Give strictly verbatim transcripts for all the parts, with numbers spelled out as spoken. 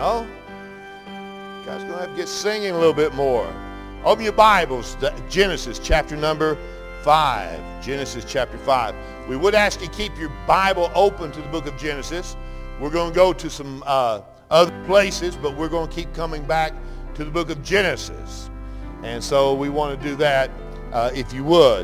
No? God's going to have to get singing a little bit more. Open your Bibles to Genesis chapter number five. Genesis chapter five. We would ask you to keep your Bible open to the book of Genesis. We're going to go to some uh, other places, but we're going to keep coming back to the book of Genesis. And so we want to do that uh, if you would.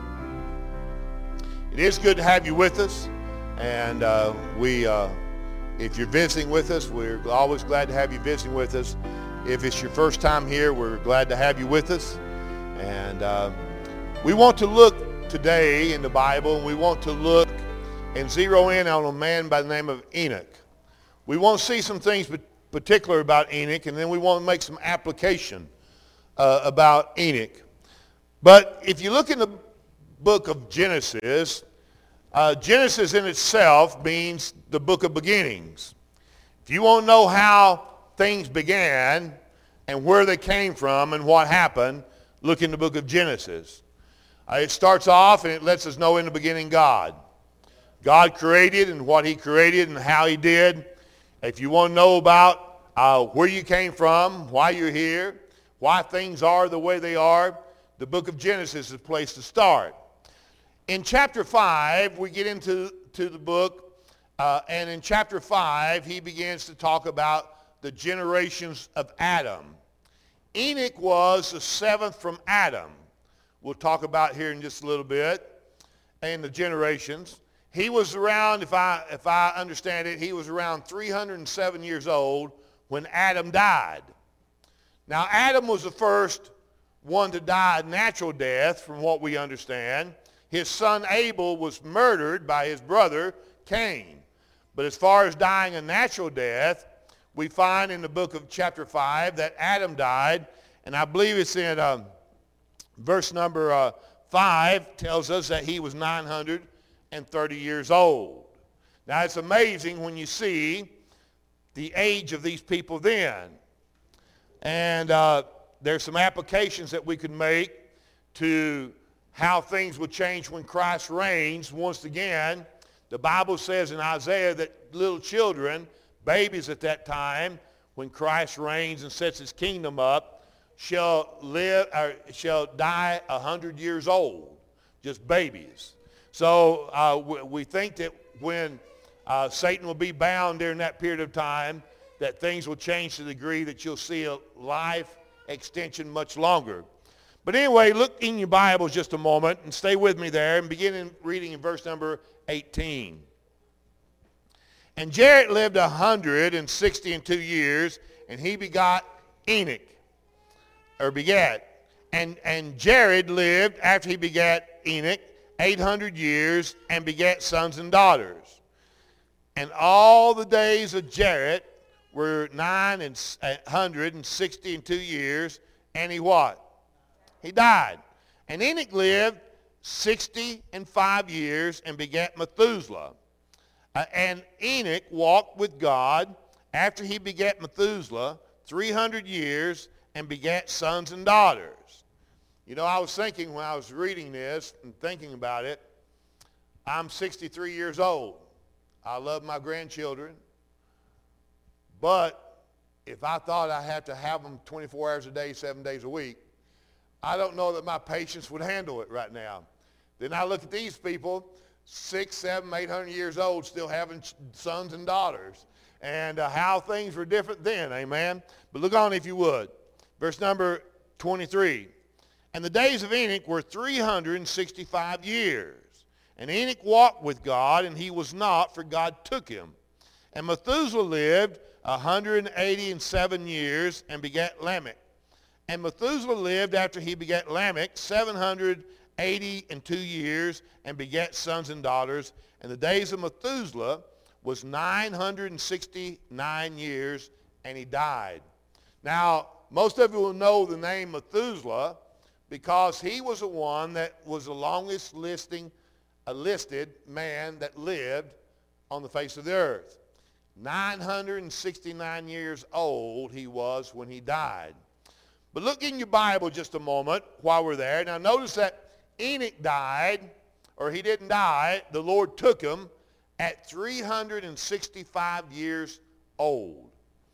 It is good to have you with us. And uh, we, uh, if you're visiting with us, we're always glad to have you visiting with us. If it's your first time here, we're glad to have you with us. And uh, we want to look today in the Bible, and we want to look and zero in on a man by the name of Enoch. We want to see some things particular about Enoch, and then we want to make some application uh, about Enoch. But if you look in the book of Genesis, uh, Genesis in itself means the book of beginnings. If you want to know how things began and where they came from and what happened, look in the book of Genesis. Uh, it starts off and it lets us know in the beginning God. God created and what he created and how he did. If you want to know about uh, where you came from, why you're here, why things are the way they are, the book of Genesis is a place to start. In chapter five, we get into to the book, uh, and in chapter five, he begins to talk about the generations of Adam. Enoch was the seventh from Adam. We'll talk about here in just a little bit, and the generations. He was around, if I if I understand it, he was around three hundred seven years old when Adam died. Now, Adam was the first one to die a natural death, from what we understand. His son Abel was murdered by his brother Cain. But as far as dying a natural death, we find in the book of chapter five that Adam died, and I believe it's in um, verse number uh, five tells us that he was nine hundred thirty years old. Now it's amazing when you see the age of these people then. And uh, there's some applications that we can make to how things will change when Christ reigns. Once again, the Bible says in Isaiah that little children, babies at that time, when Christ reigns and sets his kingdom up, shall live or shall die a hundred years old, just babies. So uh, we, we think that when uh, Satan will be bound during that period of time, that things will change to the degree that you'll see a life extension much longer. But anyway, look in your Bibles just a moment and stay with me there and begin in reading in verse number eighteen. And Jared lived a hundred and sixty and two years, and he begot Enoch, or begat. And, and Jared lived, after he begat Enoch, eight hundred years, and begat sons and daughters. And all the days of Jared were nine hundred and sixty and two years, and he what? He died. And Enoch lived sixty and five years, and begat Methuselah. Uh, and Enoch walked with God after he begat Methuselah three hundred years, and begat sons and daughters. You know, I was thinking when I was reading this and thinking about it, I'm sixty-three years old. I love my grandchildren. But if I thought I had to have them twenty-four hours a day, seven days a week, I don't know that my patience would handle it right now. Then I look at these people, six, seven, eight hundred years old, still having sons and daughters. And uh, how things were different then, amen? But look on if you would. Verse number twenty-three. And the days of Enoch were three hundred sixty-five years. And Enoch walked with God, and he was not, for God took him. And Methuselah lived one hundred eighty and seven years, and begat Lamech. And Methuselah lived after he begat Lamech seven hundred eighty and two years, and begat sons and daughters. And the days of Methuselah was nine hundred sixty-nine years, and he died. Now, most of you will know the name Methuselah because he was the one that was the longest listing, a listed man that lived on the face of the earth. nine hundred sixty-nine years old he was when he died. But look in your Bible just a moment while we're there. Now notice that Enoch died, or he didn't die, the Lord took him at three hundred sixty-five years old.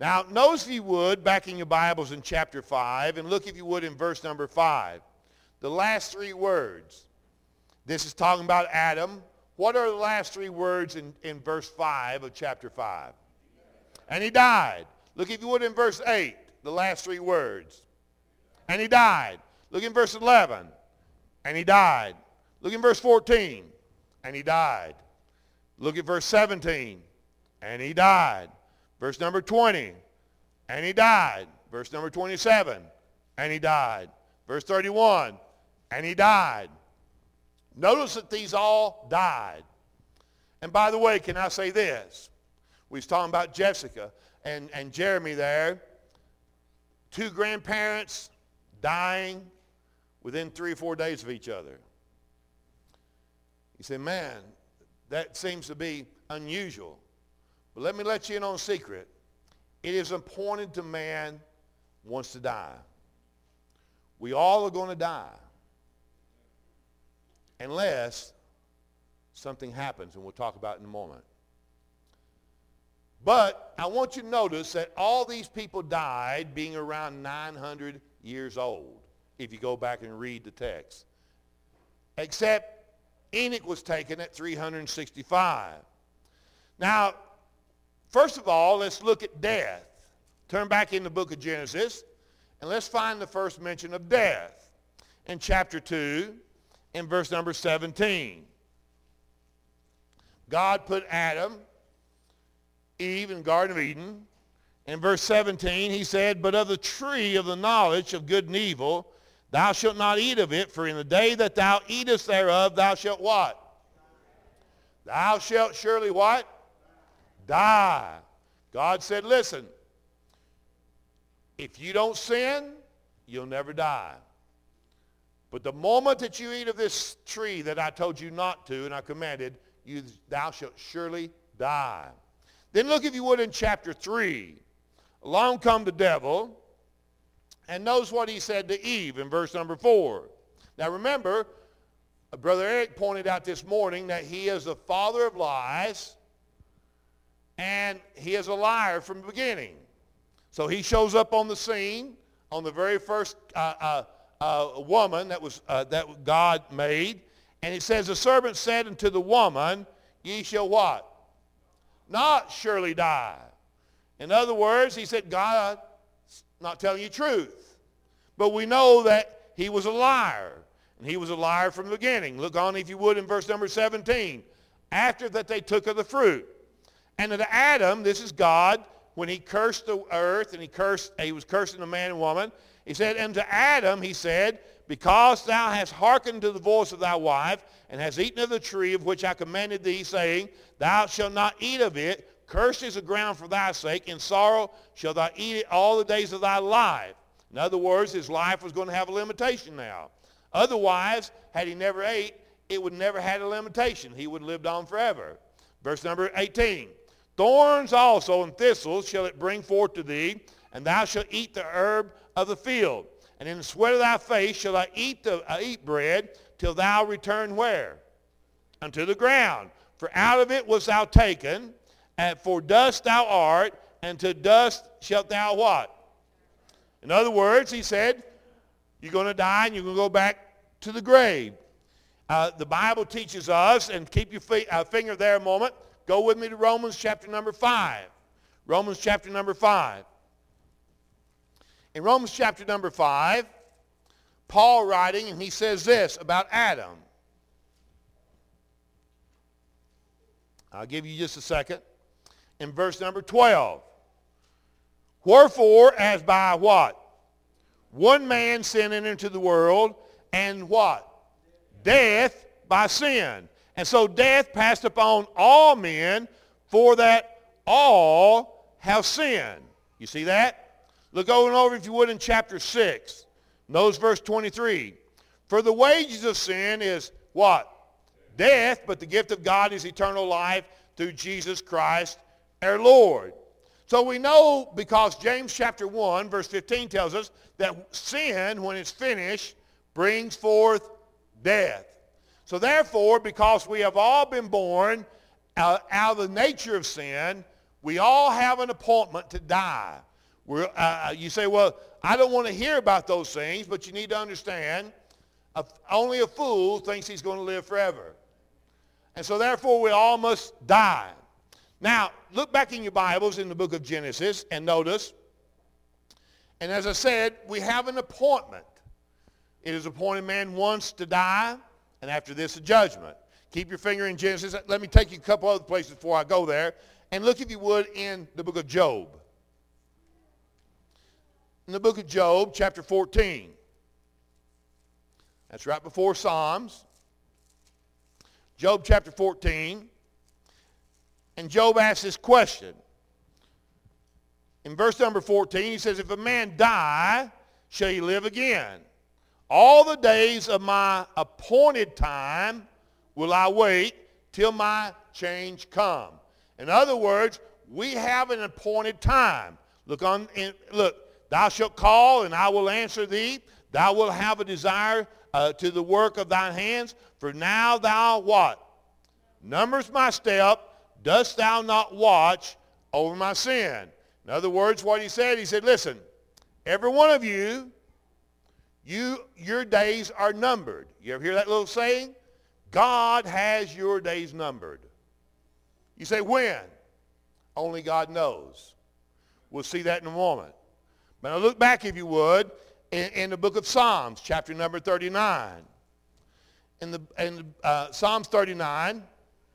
Now, notice if you would, back in your Bibles in chapter five, and look if you would in verse number five. The last three words. This is talking about Adam. What are the last three words in, in verse five of chapter five? And he died. Look if you would in verse eight, the last three words. And he died. Look in verse eleven. And he died. Look in verse fourteen. And he died. Look at verse seventeen. And he died. Verse number twenty, and he died. Verse number twenty-seven, and he died. Verse thirty-one, and he died. Notice that these all died. And by the way, can I say this? We was talking about Jessica and, and Jeremy there. Two grandparents dying within three or four days of each other. You say, man, that seems to be unusual. But let me let you in on a secret. It is appointed to man once to die. We all are going to die. Unless something happens, and we'll talk about it in a moment. But I want you to notice that all these people died being around nine hundred years old, if you go back and read the text. Except Enoch was taken at three hundred sixty-five. Now, first of all, let's look at death. Turn back in the book of Genesis, and let's find the first mention of death in chapter two, in verse number seventeen. God put Adam, Eve in the Garden of Eden. In verse seventeen, he said, but of the tree of the knowledge of good and evil, thou shalt not eat of it, for in the day that thou eatest thereof, thou shalt what? Thou shalt surely what? Die. God said, listen, if you don't sin, you'll never die. But the moment that you eat of this tree that I told you not to, and I commanded, you, thou shalt surely die. Then look, if you would, in chapter three. Along come the devil, and notice what he said to Eve in verse number four. Now remember, Brother Eric pointed out this morning that he is the father of lies, and he is a liar from the beginning. So he shows up on the scene on the very first uh, uh, uh, woman that was uh, that God made. And it says, the serpent said unto the woman, ye shall what? Not surely die. In other words, he said, God not telling you truth. But we know that he was a liar. And he was a liar from the beginning. Look on, if you would, in verse number seventeen. After that they took of the fruit. And to Adam, this is God, when he cursed the earth, and he cursed, he was cursing the man and woman. He said, and to Adam, he said, because thou hast hearkened to the voice of thy wife, and hast eaten of the tree of which I commanded thee, saying, thou shalt not eat of it. Cursed is the ground for thy sake. In sorrow shalt thou eat it all the days of thy life. In other words, his life was going to have a limitation now. Otherwise, had he never ate, it would never had a limitation. He would have lived on forever. Verse number eighteen. Thorns also and thistles shall it bring forth to thee, and thou shalt eat the herb of the field. And in the sweat of thy face shall I eat, the, uh, eat bread till thou return where? Unto the ground. For out of it wast thou taken, and for dust thou art, and to dust shalt thou what? In other words, he said, you're going to die and you're going to go back to the grave. Uh, the Bible teaches us, and keep your fi- uh, finger there a moment, go with me to Romans chapter number five. Romans chapter number five. In Romans chapter number five, Paul writing, and he says this about Adam. I'll give you just a second. In verse number twelve. Wherefore, as by what? One man sin entered into the world, and what? Death by sin. And so death passed upon all men, for that all have sinned. You see that? Look over and over, if you would, in chapter six. Notice verse twenty-three. For the wages of sin is what? Death, but the gift of God is eternal life through Jesus Christ our Lord. So we know, because James chapter one, verse fifteen tells us that sin, when it's finished, brings forth death. So therefore, because we have all been born uh, out of the nature of sin, We all have an appointment to die. We're, uh, you say, well, I don't want to hear about those things, but you need to understand, uh, only a fool thinks he's going to live forever. And so therefore we all must die. Now, look back in your Bibles in the book of Genesis and notice, and as I said, we have an appointment. It is appointed man once to die, and after this a judgment. Keep your finger in Genesis. Let me take you a couple other places before I go there. And look, if you would, in the book of Job. In the book of Job, chapter fourteen. That's right before Psalms. Job chapter fourteen. And Job asks this question. In verse number fourteen, he says, if a man die, shall he live again? All the days of my appointed time will I wait till my change come. In other words, we have an appointed time. Look, on, in, look, thou shalt call, and I will answer thee. Thou wilt have a desire uh, to the work of thine hands. For now thou what? Numberest my step. Dost thou not watch over my sin? In other words, what he said, he said, listen, every one of you, you your days are numbered. You ever hear that little saying? God has your days numbered. You say, when? Only God knows. We'll see that in a moment. But now look back, if you would, in, in the book of Psalms, chapter number thirty-nine. In the in uh, Psalms thirty-nine,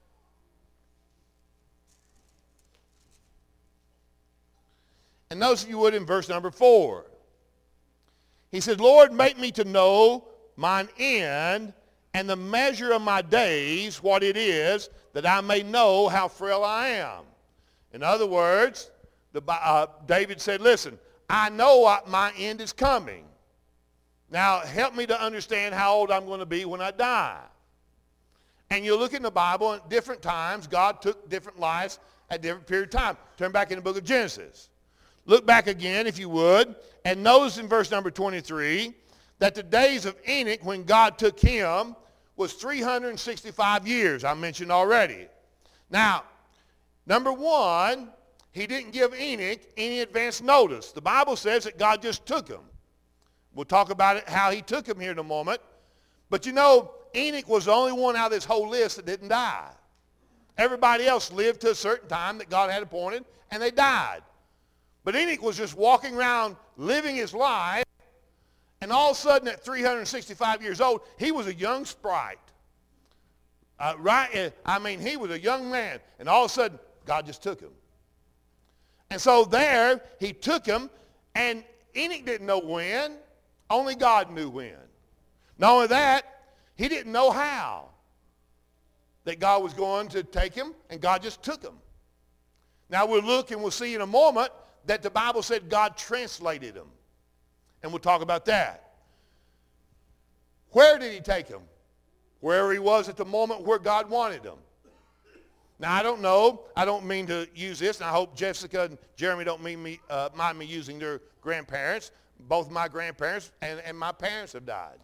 and notice, if you would, in verse number four. He said, Lord, make me to know mine end and the measure of my days, what it is, that I may know how frail I am. In other words, the, uh, David said, listen, I know what my end is coming. Now, help me to understand how old I'm going to be when I die. And you look in the Bible, at different times, God took different lives at different period of time. Turn back in the book of Genesis. Look back again, if you would, and notice in verse number twenty-three that the days of Enoch, when God took him, was three hundred sixty-five years, I mentioned already. Now, number one, he didn't give Enoch any advance notice. The Bible says that God just took him. We'll talk about it, how he took him here in a moment. But you know, Enoch was the only one out of this whole list that didn't die. Everybody else lived to a certain time that God had appointed, and they died. But Enoch was just walking around living his life, and all of a sudden at three hundred sixty-five years old, he was a young sprite. Uh, right? I mean, he was a young man, and all of a sudden, God just took him. And so there, he took him, and Enoch didn't know when. Only God knew when. Not only that, he didn't know how that God was going to take him, and God just took him. Now we'll look and we'll see in a moment that the Bible said God translated him. And we'll talk about that. Where did he take him? Where he was at the moment where God wanted him. Now I don't know. I don't mean to use this, and I hope Jessica and Jeremy don't mean me, uh, mind me using their grandparents. Both my grandparents and, and my parents have died.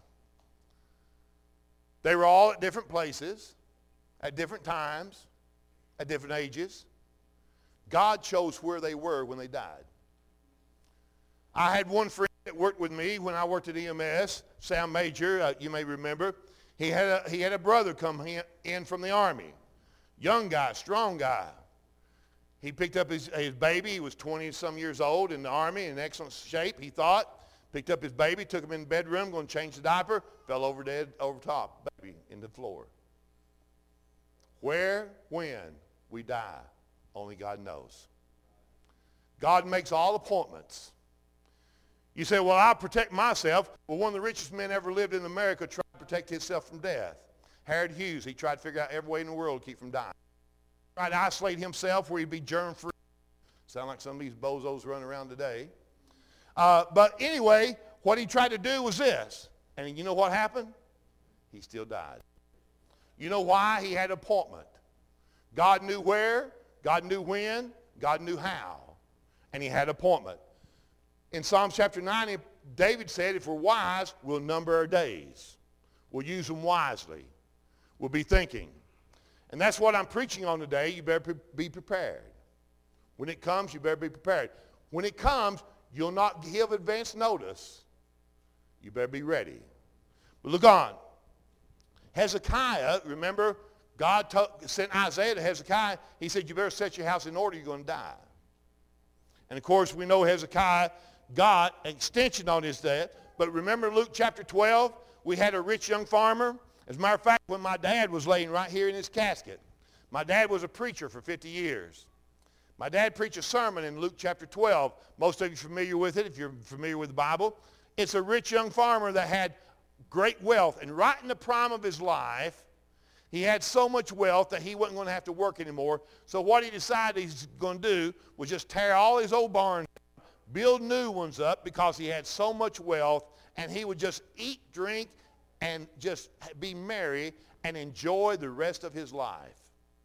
They were all at different places, at different times, at different ages. God chose where they were when they died. I had one friend that worked with me when I worked at E M S, Sam Major, uh, you may remember. He had, a, he had a brother come in from the Army. Young guy, strong guy. He picked up his, his baby. He was twenty-some years old in the Army, in excellent shape, he thought. Picked up his baby, took him in the bedroom, going to change the diaper, fell over dead over top, baby, in the floor. Where, when we die, only God knows. God makes all appointments. You say, well, I'll protect myself. Well, one of the richest men ever lived in America tried to protect himself from death. Harrod Hughes, he tried to figure out every way in the world to keep from dying. He tried to isolate himself where he'd be germ-free. Sound like some of these bozos running around today. Uh, but anyway, what he tried to do was this. And you know what happened? He still died. You know why? He had an appointment. God knew where, God knew when, God knew how. And he had an appointment. In Psalms chapter ninety, David said, if we're wise, we'll number our days. We'll use them wisely. We'll be thinking. And that's what I'm preaching on today. You better be prepared. When it comes, you better be prepared. When it comes, you'll not give advance notice. You better be ready. But look on. Hezekiah, remember, God told, sent Isaiah to Hezekiah. He said, you better set your house in order, you're going to die. And, of course, we know Hezekiah got an extension on his death. But remember Luke chapter twelve? We had a rich young farmer. As a matter of fact, when my dad was laying right here in his casket, my dad was a preacher for fifty years. My dad preached a sermon in Luke chapter twelve. Most of you are familiar with it if you're familiar with the Bible. It's a rich young farmer that had great wealth. And right in the prime of his life, he had so much wealth that he wasn't going to have to work anymore. So what he decided he's going to do was just tear all his old barns down, build new ones up because he had so much wealth, and he would just eat, drink, and just be merry and enjoy the rest of his life.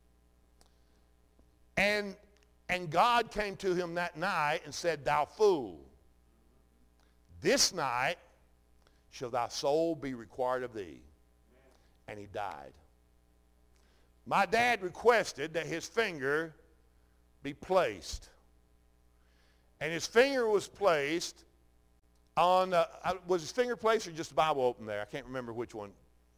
And, and God came to him that night and said, thou fool, this night shall thy soul be required of thee. And he died. My dad requested that his finger be placed. And his finger was placed on, uh, was his finger placed or just the Bible open there? I can't remember which one.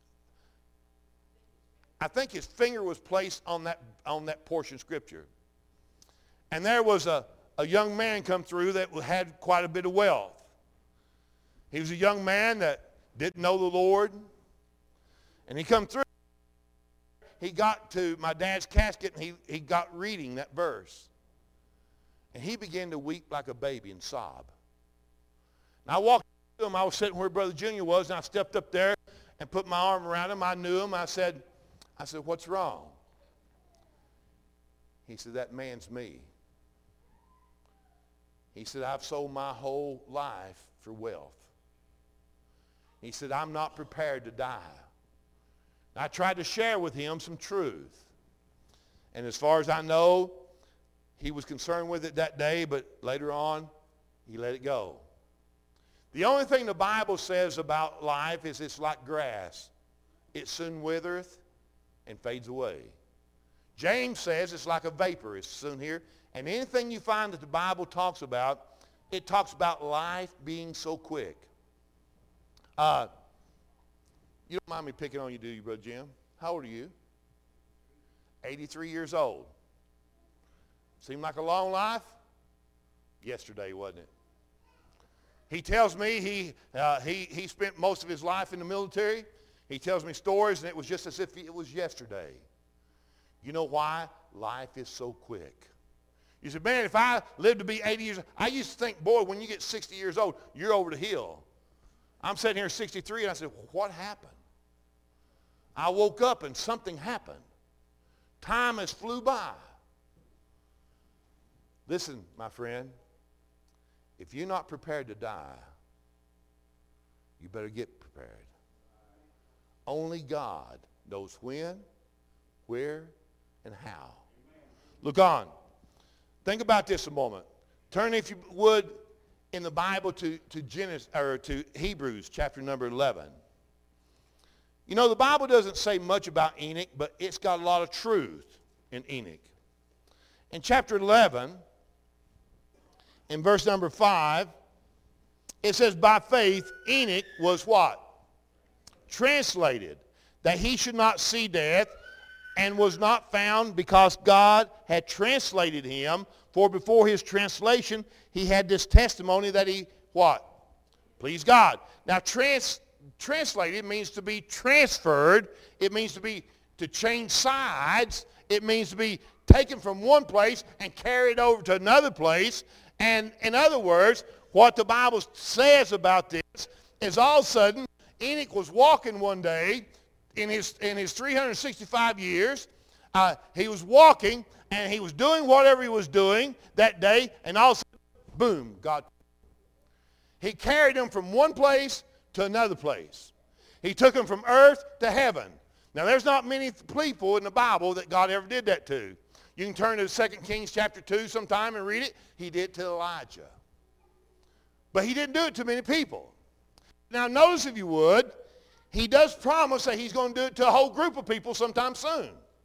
I think his finger was placed on that, on that portion of Scripture. And there was a, a young man come through that had quite a bit of wealth. He was a young man that didn't know the Lord. And he come through. He got to my dad's casket and he, he got reading that verse. And he began to weep like a baby and sob. And I walked up to him. I was sitting where Brother Junior was, and I stepped up there and put my arm around him. I knew him. I said, I said, what's wrong? He said, that man's me. He said, I've sold my whole life for wealth. He said, I'm not prepared to die. I tried to share with him some truth. And as far as I know, he was concerned with it that day, but later on, he let it go. The only thing the Bible says about life is it's like grass. It soon withereth and fades away. James says it's like a vapor. It's soon here. And anything you find that the Bible talks about, it talks about life being so quick. Uh, you don't mind me picking on you, do you, Brother Jim? How old are you? eighty-three years old. Seemed like a long life? Yesterday, wasn't it? He tells me he, uh, he, he spent most of his life in the military. He tells me stories, and it was just as if it was yesterday. You know why? Life is so quick. You said, man, if I lived to be eighty years old, I used to think, boy, when you get sixty years old, you're over the hill. I'm sitting here at sixty-three, and I said, what happened? I woke up, and something happened. Time has flew by. Listen, my friend, if you're not prepared to die, you better get prepared. Only God knows when, where, and how. Look on. Think about this a moment. Turn, if you would, in the Bible to, to Genesis or to Hebrews chapter number eleven. You know, the Bible doesn't say much about Enoch, but it's got a lot of truth in Enoch. In chapter eleven, in verse number five, it says, by faith Enoch was what? Translated, that he should not see death, and was not found because God had translated him. For before his translation, he had this testimony that he, what? Pleased God. Now, trans, translated means to be transferred. It means to be, to change sides. It means to be taken from one place and carried over to another place. And in other words, what the Bible says about this is all of a sudden, Enoch was walking one day in his, in his three hundred sixty-five years. Uh, he was walking, and he was doing whatever he was doing that day, and all of a sudden, boom, God. He carried him from one place to another place. He took him from earth to heaven. Now, there's not many people in the Bible that God ever did that to. You can turn to Second Kings chapter two sometime and read it. He did it to Elijah. But he didn't do it to many people. Now, notice, if you would, he does promise that he's going to do it to a whole group of people sometime soon.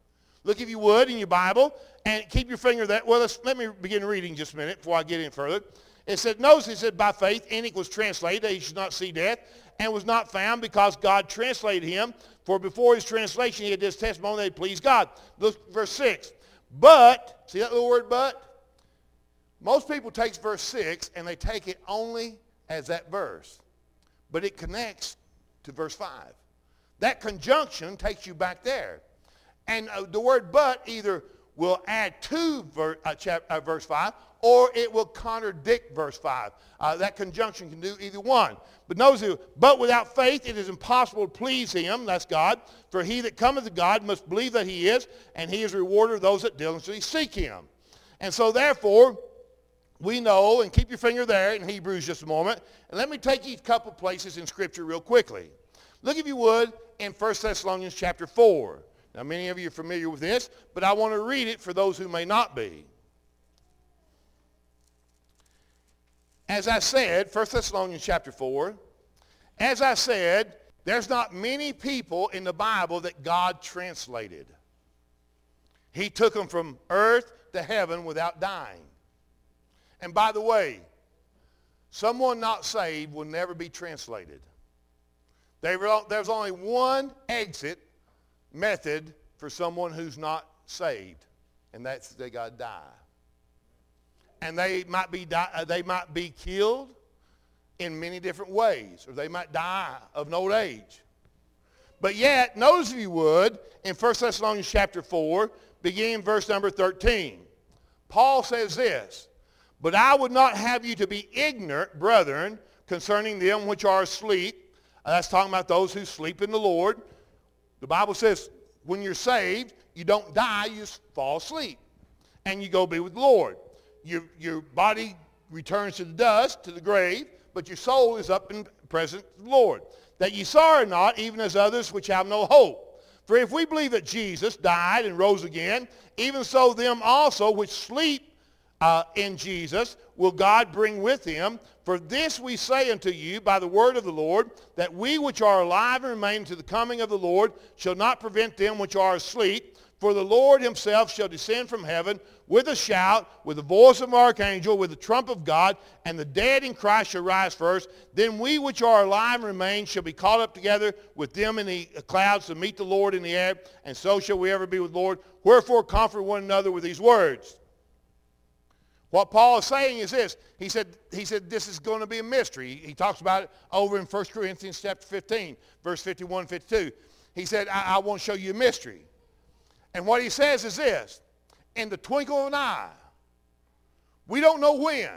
Look, if you would, in your Bible, and keep your finger there. Well, let's, let me begin reading just a minute before I get in further. It said, notice it said, by faith Enoch was translated, that he should not see death, and was not found because God translated him. For before his translation he had this testimony that he pleased God. Look, verse six. But, see that little word but? Most people take verse six and they take it only as that verse. But it connects to verse five. That conjunction takes you back there. And uh, the word but either will add to ver, uh, chap, uh, verse five, or it will contradict verse five. Uh, that conjunction can do either one. But notice it, but without faith it is impossible to please him, that's God, for he that cometh to God must believe that he is, and he is a rewarder of those that diligently seek him. And so therefore, we know, and keep your finger there in Hebrews just a moment, and let me take you a couple places in Scripture real quickly. Look, if you would, in First Thessalonians chapter four. Now, many of you are familiar with this, but I want to read it for those who may not be. As I said, First Thessalonians chapter four, as I said, there's not many people in the Bible that God translated. He took them from earth to heaven without dying. And by the way, someone not saved will never be translated. There's only one exit method for someone who's not saved, and that's they got to die. And they might be die, they might be killed in many different ways, or they might die of an old age. But yet, notice if you would, in First Thessalonians chapter four, beginning verse number thirteen, Paul says this, but I would not have you to be ignorant, brethren, concerning them which are asleep. Uh, that's talking about those who sleep in the Lord. The Bible says when you're saved, you don't die, you just fall asleep. And you go be with the Lord. Your, your body returns to the dust, to the grave, but your soul is up in present of the Lord. That ye sorrow not, even as others which have no hope. For if we believe that Jesus died and rose again, even so them also which sleep uh, in Jesus will God bring with him. For this we say unto you by the word of the Lord, that we which are alive and remain to the coming of the Lord shall not prevent them which are asleep. For the Lord himself shall descend from heaven with a shout, with the voice of an archangel, with the trump of God, and the dead in Christ shall rise first. Then we which are alive and remain shall be caught up together with them in the clouds to meet the Lord in the air, and so shall we ever be with the Lord. Wherefore comfort one another with these words. What Paul is saying is this. He said, he said this is going to be a mystery. He, he talks about it over in First Corinthians chapter fifteen, verse fifty-one, fifty-two. He said, I, I want to show you a mystery. And what he says is this, in the twinkle of an eye, we don't know when,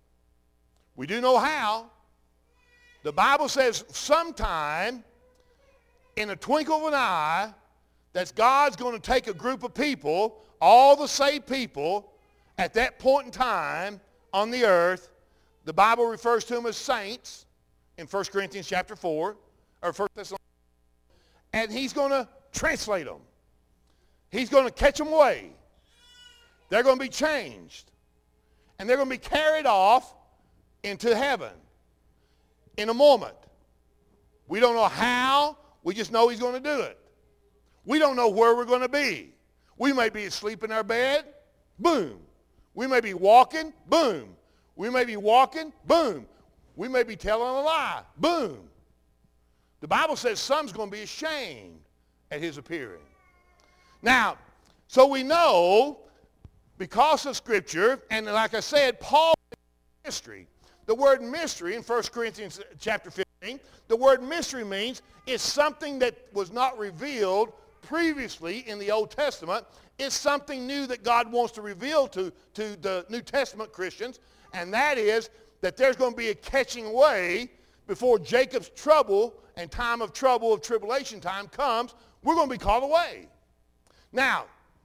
we do know how. The Bible says sometime in the twinkle of an eye that God's going to take a group of people, all the saved people, at that point in time on the earth. The Bible refers to them as saints in First Corinthians chapter four, or First Thessalonians, and he's going to translate them. He's going to catch them away. They're going to be changed. And they're going to be carried off into heaven in a moment. We don't know how. We just know he's going to do it. We don't know where we're going to be. We may be asleep in our bed. Boom. We may be walking. Boom. We may be walking. Boom. We may be telling a lie. Boom. The Bible says some's going to be ashamed at his appearing. Now, so we know, because of Scripture, and like I said, Paul is mystery. The word mystery in First Corinthians chapter fifteen, the word mystery means it's something that was not revealed previously in the Old Testament. It's something new that God wants to reveal to, to the New Testament Christians, and that is that there's going to be a catching away before Jacob's trouble and time of trouble, of tribulation time comes. We're going to be called away. Now,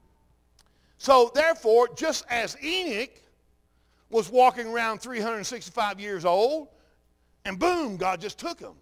so therefore, just as Enoch was walking around three hundred sixty-five years old, and boom, God just took him.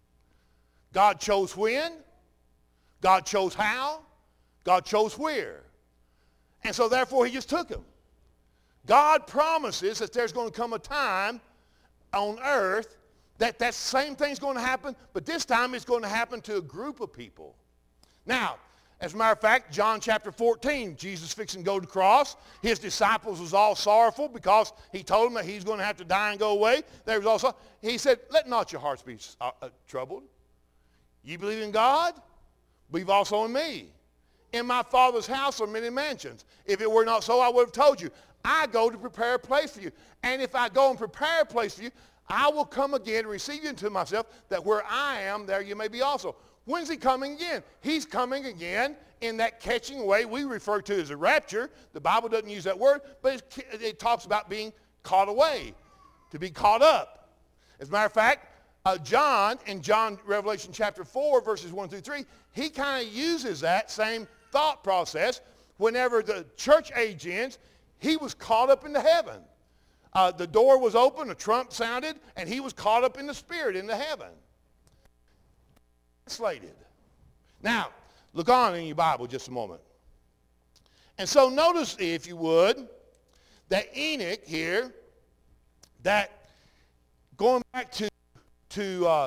God chose when, God chose how, God chose where. And so therefore, he just took him. God promises that there's going to come a time on earth that that same thing's going to happen, but this time it's going to happen to a group of people. Now, As a matter of fact, John chapter fourteen, Jesus fixing to go to the cross. His disciples was all sorrowful because he told them that he's going to have to die and go away. They was also, he said, let not your hearts be uh, uh, troubled. You believe in God? Believe also in me. In my Father's house are many mansions. If it were not so, I would have told you. I go to prepare a place for you. And if I go and prepare a place for you, I will come again and receive you into myself, that where I am, there you may be also. When's he coming again? He's coming again in that catching way we refer to as a rapture. The Bible doesn't use that word, but it, it talks about being caught away, to be caught up. As a matter of fact, uh, John, in John Revelation chapter four, verses one through three, he kind of uses that same thought process. Whenever the church age ends, he was caught up into heaven. Uh, the door was open, a trump sounded, and he was caught up in the spirit into heaven. Translated. Now, look on in your Bible just a moment. And so notice, if you would, that Enoch here, that going back to, to uh,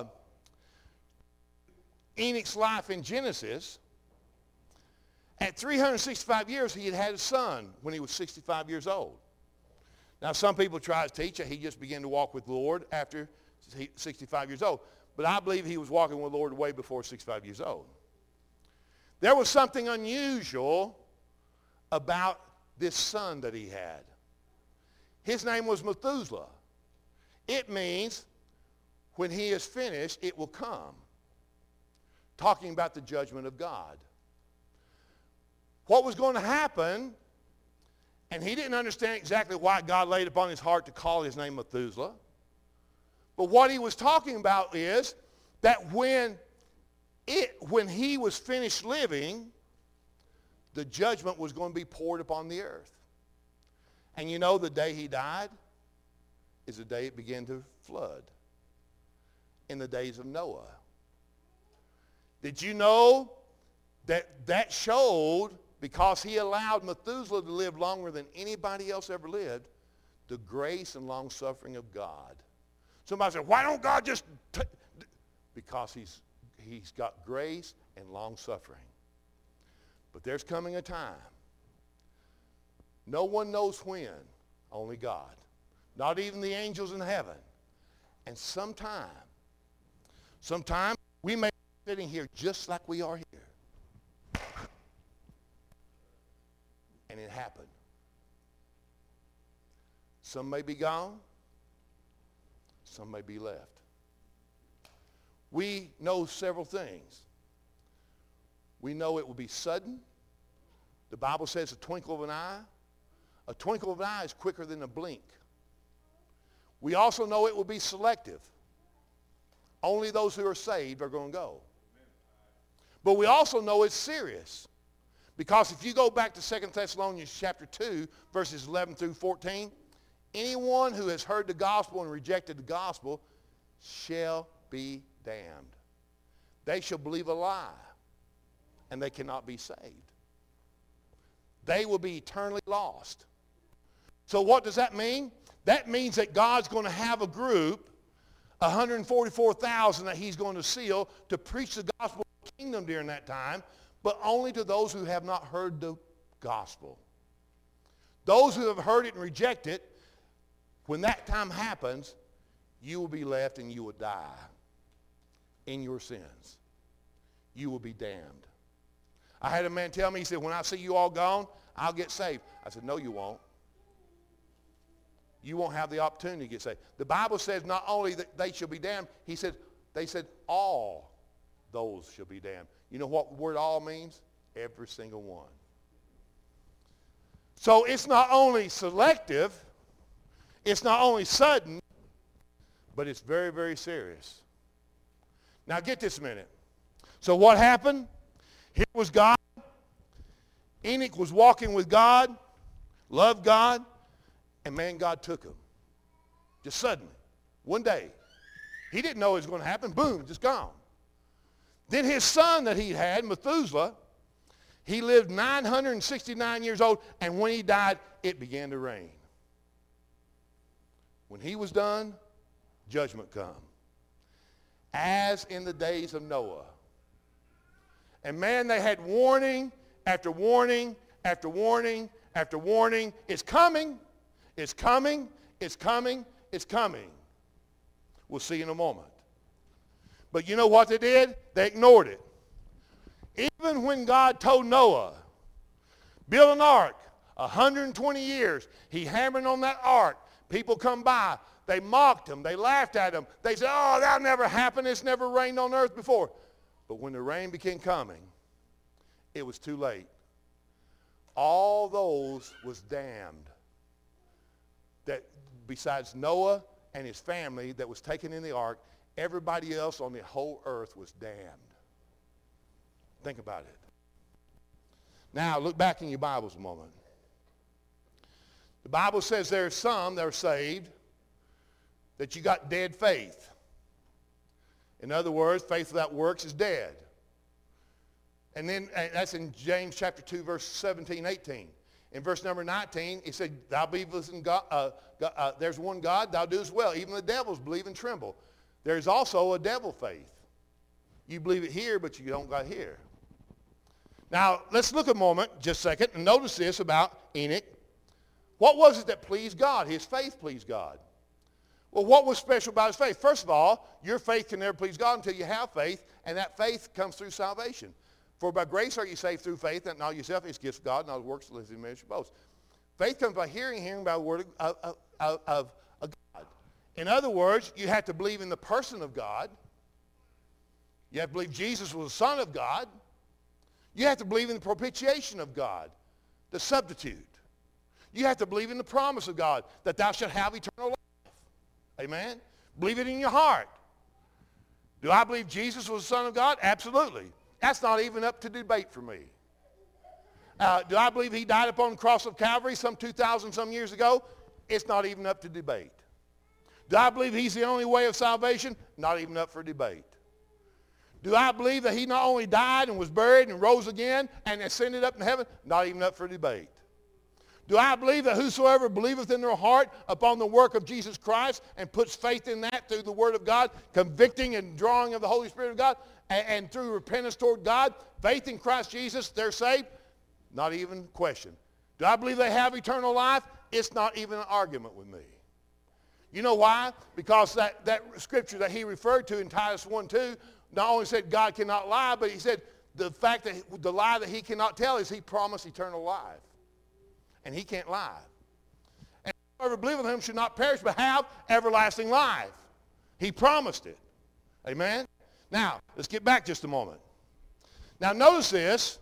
Enoch's life in Genesis, at three hundred sixty-five years, he had had a son when he was sixty-five years old. Now, some people try to teach that he just began to walk with the Lord after sixty-five years old. But I believe he was walking with the Lord way before sixty-five years old. There was something unusual about this son that he had. His name was Methuselah. It means when he is finished, it will come. Talking about the judgment of God. What was going to happen, and he didn't understand exactly why God laid upon his heart to call his name Methuselah. But what he was talking about is that when it, when he was finished living, the judgment was going to be poured upon the earth. And you know the day he died is the day it began to flood. In the days of Noah. Did you know that that showed, because he allowed Methuselah to live longer than anybody else ever lived, the grace and long suffering of God? Somebody said, why don't God just... T-? Because he's, he's got grace and long suffering. But there's coming a time. No one knows when, only God. Not even the angels in heaven. And sometime, sometime we may be sitting here just like we are here. And it happened. Some may be gone. Some may be left. We know several things. We know it will be sudden. The Bible says a twinkle of an eye. A twinkle of an eye is quicker than a blink. We also know it will be selective. Only those who are saved are going to go. But we also know it's serious. Because if you go back to Second Thessalonians chapter two, verses eleven through fourteen, anyone who has heard the gospel and rejected the gospel shall be damned. They shall believe a lie, and they cannot be saved. They will be eternally lost. So what does that mean? That means that God's going to have a group, one hundred forty-four thousand that he's going to seal to preach the gospel of the kingdom during that time, but only to those who have not heard the gospel. Those who have heard it and reject it, when that time happens, you will be left and you will die in your sins. You will be damned. I had a man tell me, he said, when I see you all gone, I'll get saved. I said, no, you won't. You won't have the opportunity to get saved. The Bible says not only that they shall be damned, he said, they said all those shall be damned. You know what the word all means? Every single one. So it's not only selective, it's not only sudden, but it's very, very serious. Now get this a minute. So what happened? Here was God. Enoch was walking with God, loved God, and man, God took him. Just suddenly, one day. He didn't know it was going to happen. Boom, just gone. Then his son that he had, Methuselah, he lived nine hundred sixty-nine years old, and when he died, it began to rain. When he was done, judgment come. As in the days of Noah. And man, they had warning after warning after warning after warning. It's coming. It's coming. It's coming. It's coming. We'll see in a moment. But you know what they did? They ignored it. Even when God told Noah, build an ark, one hundred twenty years, he hammered on that ark. People come by. They mocked him. They laughed at him. They said, oh, that'll never happen. It's never rained on earth before. But when the rain began coming, it was too late. All those was damned. That besides Noah and his family that was taken in the ark, everybody else on the whole earth was damned. Think about it. Now, look back in your Bibles a moment. The Bible says there are some that are saved that you got dead faith. In other words, faith without works is dead. And then and that's in James chapter two, verse seventeen, eighteen. In verse number nineteen, he said, thou believest in God, uh, God uh, there's one God, thou doest well. Even the devils believe and tremble. There's also a devil faith. You believe it here, but you don't got here. Now, let's look a moment, just a second, and notice this about Enoch. What was it that pleased God? His faith pleased God. Well, what was special about his faith? First of all, your faith can never please God until you have faith, and that faith comes through salvation. For by grace are you saved through faith, and not yourself, it's gifts of God, not works, lest any man should boast. Faith comes by hearing, hearing by the word of, of, of, of, of God. In other words, you have to believe in the person of God. You have to believe Jesus was the Son of God. You have to believe in the propitiation of God, the substitute. You have to believe in the promise of God, that thou shalt have eternal life. Amen? Believe it in your heart. Do I believe Jesus was the Son of God? Absolutely. That's not even up to debate for me. Uh, do I believe he died upon the cross of Calvary some two thousand some years ago? It's not even up to debate. Do I believe he's the only way of salvation? Not even up for debate. Do I believe that he not only died and was buried and rose again and ascended up in heaven? Not even up for debate. Do I believe that whosoever believeth in their heart upon the work of Jesus Christ and puts faith in that through the Word of God, convicting and drawing of the Holy Spirit of God, and, and through repentance toward God, faith in Christ Jesus, they're saved? Not even question. Do I believe they have eternal life? It's not even an argument with me. You know why? Because that, that scripture that he referred to in Titus one two not only said God cannot lie, but he said the fact that the lie that he cannot tell is he promised eternal life. And he can't lie. And whoever believeth in him should not perish, but have everlasting life. He promised it. Amen? Now, let's get back just a moment. Now, notice this.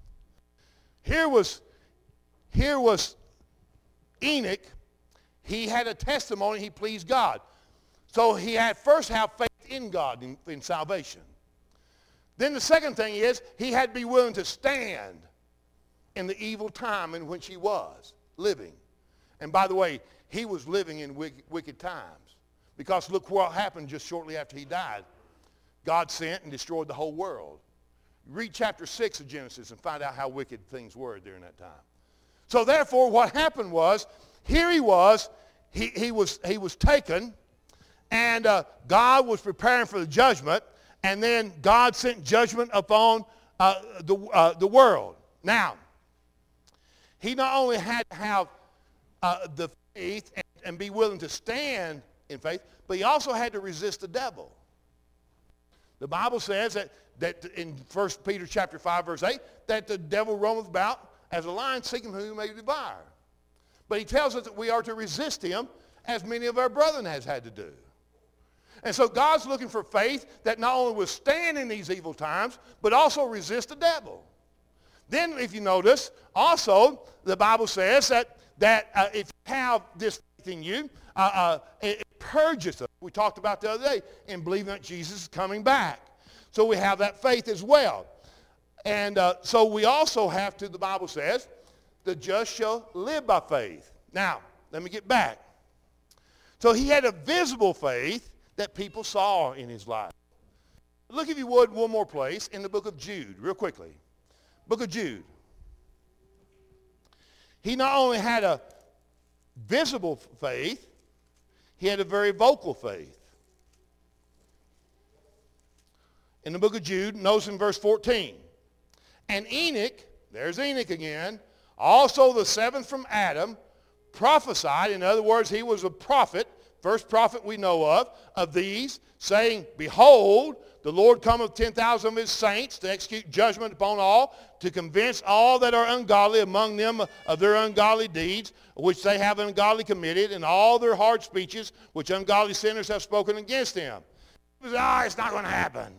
Here was, here was Enoch. He had a testimony. He pleased God. So he had first have faith in God, in, in salvation. Then the second thing is he had to be willing to stand in the evil time in which he was living. And by the way, he was living in wicked, wicked times. Because look what happened just shortly after he died. God sent and destroyed the whole world. Read chapter six of Genesis and find out how wicked things were during that time. So therefore, what happened was, here he was, he, he was, he was taken, and uh, God was preparing for the judgment, and then God sent judgment upon uh, the, uh, the world. Now, he not only had to have uh, the faith and, and be willing to stand in faith, but he also had to resist the devil. The Bible says that, that in First Peter chapter five, verse eight, that the devil roameth about as a lion seeking whom he may devour. But he tells us that we are to resist him as many of our brethren has had to do. And so God's looking for faith that not only will stand in these evil times, but also resist the devil. Then, if you notice, also, the Bible says that, that uh, if you have this faith in you, uh, uh, it, it purges us. We talked about the other day in believing that Jesus is coming back. So we have that faith as well. And uh, so we also have to, the Bible says, the just shall live by faith. Now, let me get back. So he had a visible faith that people saw in his life. Look, if you would, one more place in the book of Jude, real quickly. Book of Jude. He not only had a visible faith, he had a very vocal faith. In the book of Jude, notice in verse fourteen. And Enoch, there's Enoch again, also the seventh from Adam, prophesied. In other words, he was a prophet, first prophet we know of, of these, saying, behold, the Lord cometh ten thousand of his saints to execute judgment upon all, to convince all that are ungodly among them of their ungodly deeds, which they have ungodly committed, and all their hard speeches, which ungodly sinners have spoken against him. Ah, it's not going to happen.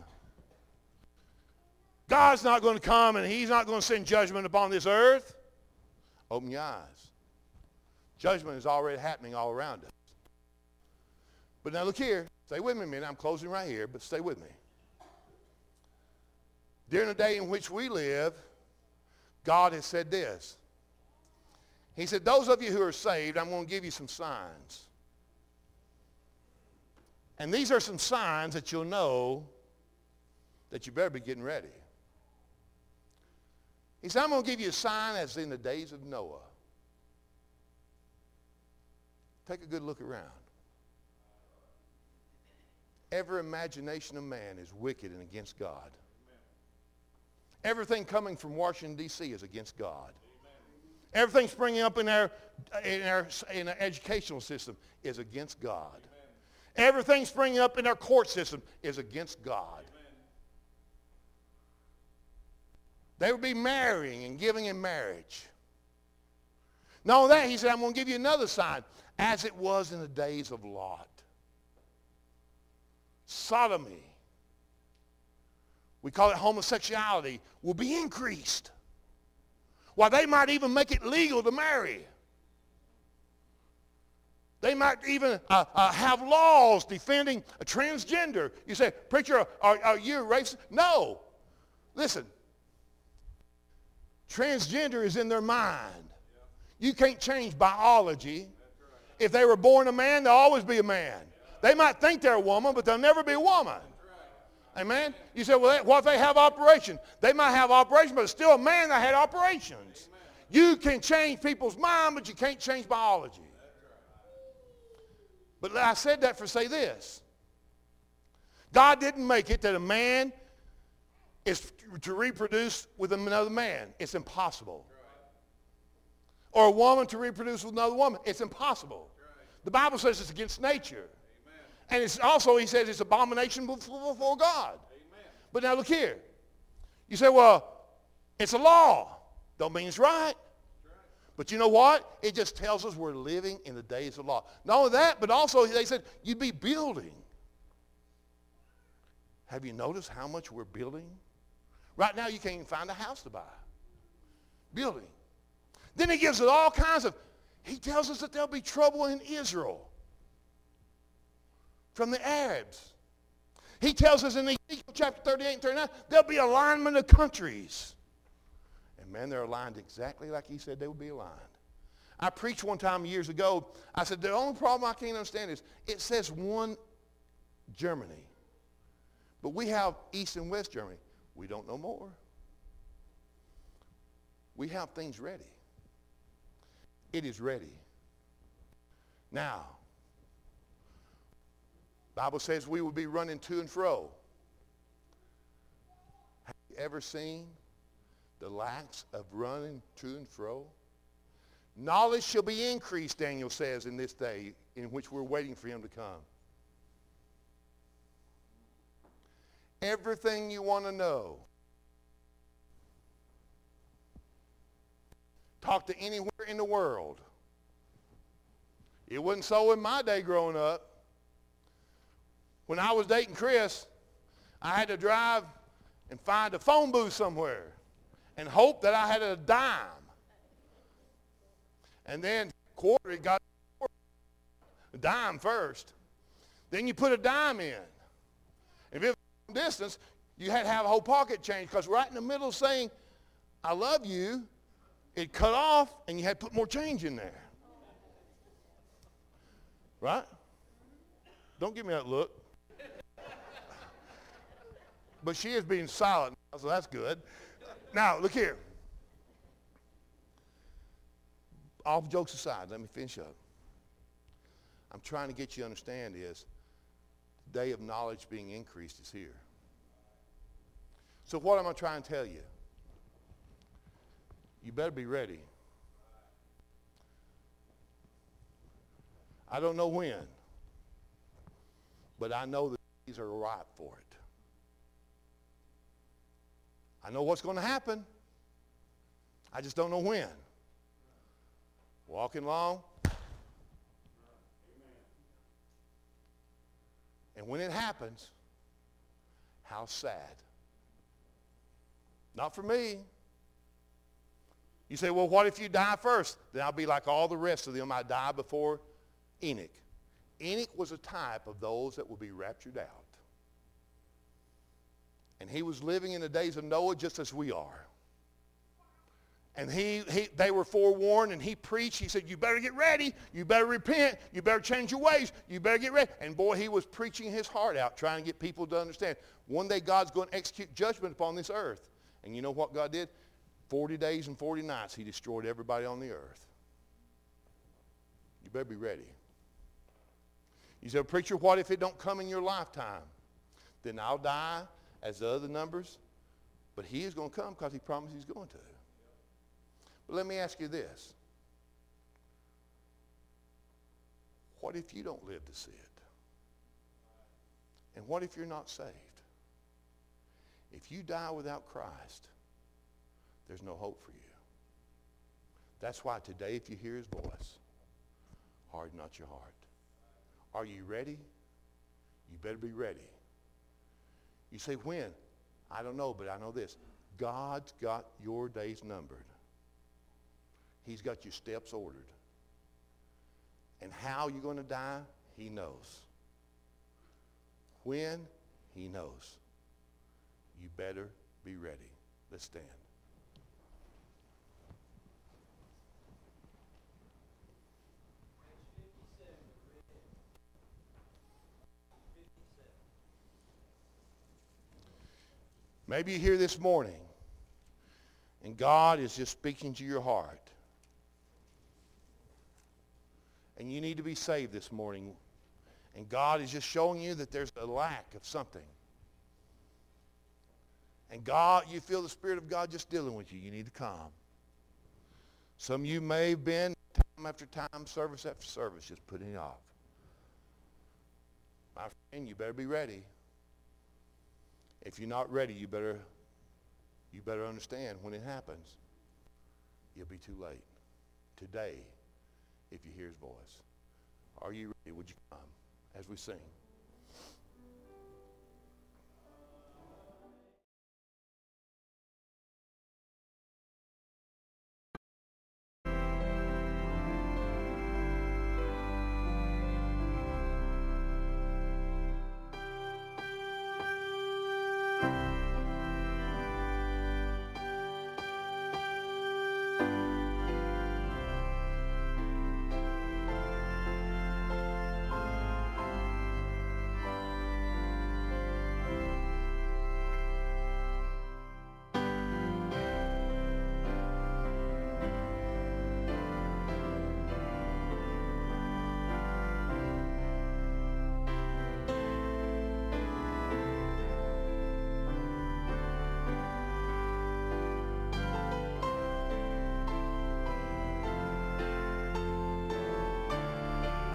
God's not going to come and he's not going to send judgment upon this earth. Open your eyes. Judgment is already happening all around us. But now look here. Stay with me a minute. I'm closing right here, but stay with me. During the day in which we live, God has said this. He said, those of you who are saved, I'm going to give you some signs. And these are some signs that you'll know that you better be getting ready. He said, I'm going to give you a sign as in the days of Noah. Take a good look around. Every imagination of man is wicked and against God. Everything coming from Washington, D C is against God. Everything springing up in our, in our, in our educational system is against God. Everything springing up in our court system is against God. They would be marrying and giving in marriage. Not only that, he said, I'm going to give you another sign, as it was in the days of Lot. Sodomy, we call it homosexuality, will be increased. While they might even make it legal to marry. They might even uh, uh, have laws defending a transgender. You say, preacher, are, are you a racist? No. Listen. Transgender is in their mind. You can't change biology. If they were born a man, they'll always be a man. They might think they're a woman, but they'll never be a woman. Amen? You say, well, what if they have operation? They might have operation, but it's still a man that had operations. You can change people's mind, but you can't change biology. But I said that for say this. God didn't make it that a man is to reproduce with another man. It's impossible. Or a woman to reproduce with another woman. It's impossible. The Bible says it's against nature. And it's also, he says, it's abomination before God. Amen. But now look here. You say, well, it's a law. Don't mean it's right. right. But you know what? It just tells us we're living in the days of law. Not only that, but also they said you'd be building. Have you noticed how much we're building? Right now you can't even find a house to buy. Building. Then he gives us all kinds of, he tells us that there'll be trouble in Israel. From the Arabs. He tells us in Ezekiel chapter thirty-eight and thirty-nine, there'll be alignment of countries. And man, they're aligned exactly like he said they would be aligned. I preached one time years ago. I said, the only problem I can't understand is it says one Germany. But we have East and West Germany. We don't know more. We have things ready. It is ready. Now, the Bible says we will be running to and fro. Have you ever seen the lacks of running to and fro? Knowledge shall be increased, Daniel says, in this day in which we're waiting for him to come. Everything you want to know. Talk to anywhere in the world. It wasn't so in my day growing up. When I was dating Chris, I had to drive and find a phone booth somewhere and hope that I had a dime. And then quarter, it got a dime first. Then you put a dime in. If it was distance, you had to have a whole pocket change because right in the middle of saying, I love you, it cut off and you had to put more change in there. Right? Don't give me that look. But she is being silent, so that's good. Now, look here. All jokes aside, let me finish up. I'm trying to get you to understand is the day of knowledge being increased is here. So what am I trying to tell you? You better be ready. I don't know when, but I know that these are ripe for it. I know what's going to happen. I just don't know when. Walking along. And when it happens, how sad. Not for me. You say, well, what if you die first? Then I'll be like all the rest of them. I die before Enoch. Enoch was a type of those that will be raptured out. And he was living in the days of Noah just as we are. And he, he, they were forewarned, and he preached. He said, you better get ready. You better repent. You better change your ways. You better get ready. And boy, he was preaching his heart out, trying to get people to understand. One day God's going to execute judgment upon this earth. And you know what God did? forty days and forty nights, he destroyed everybody on the earth. You better be ready. You say, preacher, what if it don't come in your lifetime? Then I'll die as the other numbers. But he is going to come because he promised he's going to. But let me ask you this. What if you don't live to see it? And what if you're not saved? If you die without Christ, there's no hope for you. That's why today, if you hear his voice, harden not your heart. Are you ready? You better be ready. You say, when? I don't know, but I know this. God's got your days numbered. He's got your steps ordered. And how you're going to die, he knows. When? He knows. You better be ready. Let's stand. Maybe you're here this morning, and God is just speaking to your heart. And you need to be saved this morning. And God is just showing you that there's a lack of something. And God, you feel the Spirit of God just dealing with you. You need to come. Some of you may have been time after time, service after service, just putting it off. My friend, you better be ready. If you're not ready, you better, you better understand when it happens, you'll be too late. Today, if you hear his voice. Are you ready? Would you come as we sing?